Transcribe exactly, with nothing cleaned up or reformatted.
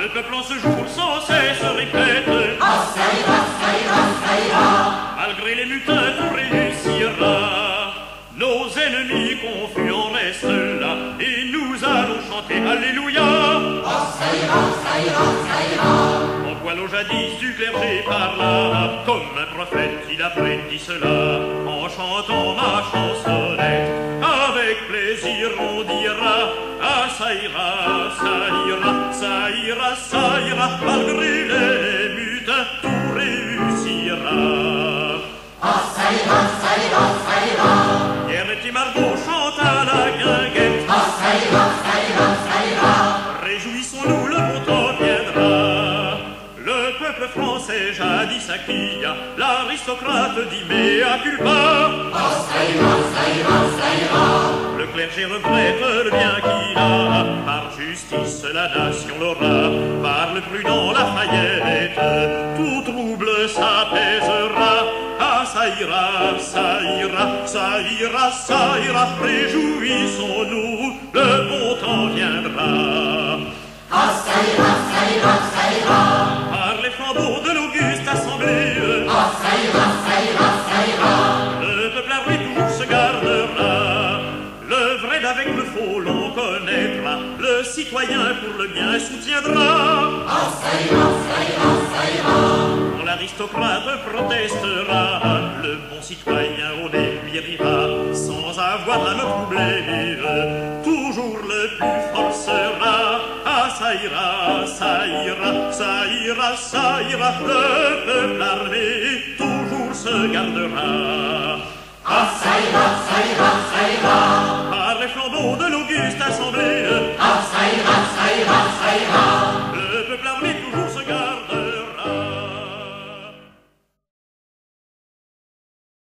peuple en ce jour sans cesse répète: ah, ça ira, ça ira, ça ira. Malgré les mutins, tout réussira. Nos ennemis confus en restent là, et nous allons chanter Alléluia. Ah, ça ira, ça ira, ça ira. En voilà jadis du clergé par là, comme un prophète il a prédit cela, en chantant ma chansonnette. Avec plaisir on dira: ah, ça ira, ça ira, ça ira, ça ira. Malgré les mutins, tout réussira. Ah, ça ira, ça ira, ça ira. Pierrette et Margot chantent à la guinguette. Ah, ça ira, ça ira, ça ira. Réjouissons-nous, le bon temps viendra. Le peuple français jadis acquis, l'aristocrate dit mea culpa. Ah, ça ira, ça ira, ça ira. Le clergé regrette le bien qu'il a, par justice la nation l'aura, par le prudent Lafayette, tout trouble s'apaisera. Ah, ça ira, ça ira, ça ira, ça ira, réjouissons-nous, le bon temps viendra. Ah, ça ira, ça ira, ça ira. Par les flambeaux de l'auguste assemblée, ah, ça ira, ça ira, ça ira. le peuple armé toujours se gardera. Le vrai d'avec le faux l'on connaîtra, le citoyen pour le bien soutiendra. Ah, ça ira, ça ira, ça ira. Quand l'aristocrate protestera, le bon citoyen au nez lui rira, sans avoir à le troubler, toujours le plus fort sera. Ah, ça ira, ça ira, ça ira, ça ira, le peuple armé toujours se gardera. Ah, ça ira, ça ira, ça ira. Par les flambeaux de l'auguste assemblée, ah, ça ira, ça ira, ça ira.